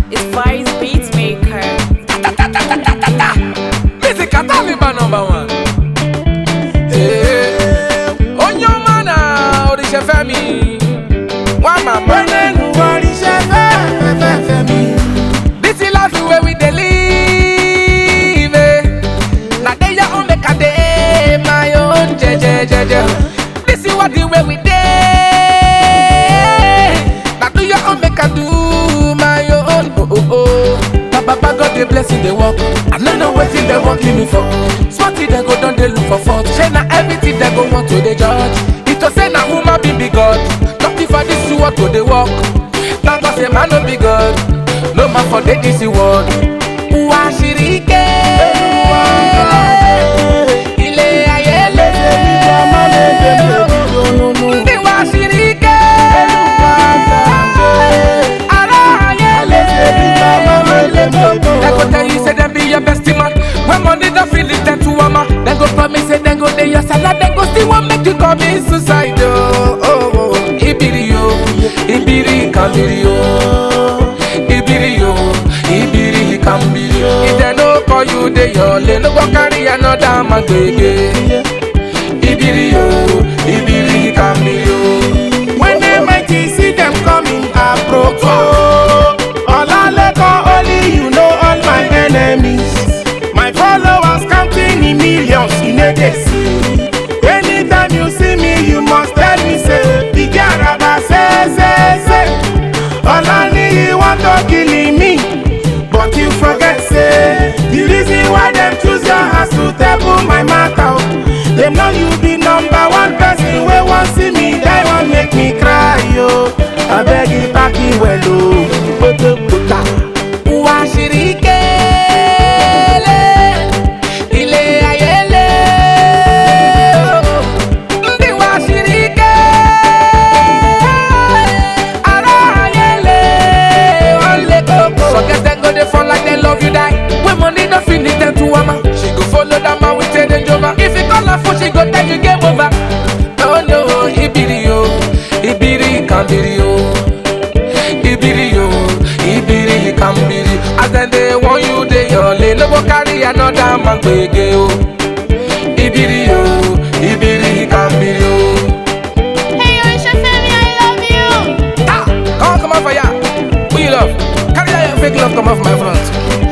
It's Vice Beatmaker. Music Taliban #1. On your mana, Orisha Femi. One mama, Orisha Femi. This is life where we dey live. Now they ya on make a day my own jeje. This is what the way we dey. Now do your own make a do my own. Oh. Papa God dey blessing the work. I don't know what they working me for. Smarty they go down they look for fault. Say na everything they go want to the judge. It was say na woman be God. Not if I this to what to the work. Now God say man no be God. No man for the this world. Uashirike. Ile ayele. Ndi uashirike. Ara ayele. They go tell you say them be your bestie man. When money don't feel it then to a man. Then go promise say then go day your salad. Then go still want make you commit suicide. Oh. Ibiri yo, Ibiri kambiri yo. Ibiri yo, Ibiri kambiri yo. If they no call you they your lane, no go carry another man gbege. Ibiri yo, Ibiri kambiri yo. When they mighty see them coming approach. Only you know all my enemies. My followers counting in millions in a day. Anytime you see me, you must tell me say, Igaraba say. Only you want to kill me, but you forget say the reason why them choose your house to table my matter. They know you be #1 person where want see me die won't make me cry yo. I beg you back you well oh. Uashirike. Ile ayele. Ndi uashirike. Ara ayele. Ole koko. So guess they go they fall like they love you die. When money don't finish them to a man. She go follow that man with a danger over. If you call her phone she go tell you game over. Oh no, Ibiri yo, Ibiri kambiri yo. Ibiri yo, Ibiri kambiri. As then they want you they your lane. No go carry another man gbege yo. Ibiri yo, Ibiri kambiri yo. Hey, Orisha Femi, I love you. Come on for ya. Who you love? Carry that your fake love come off my front.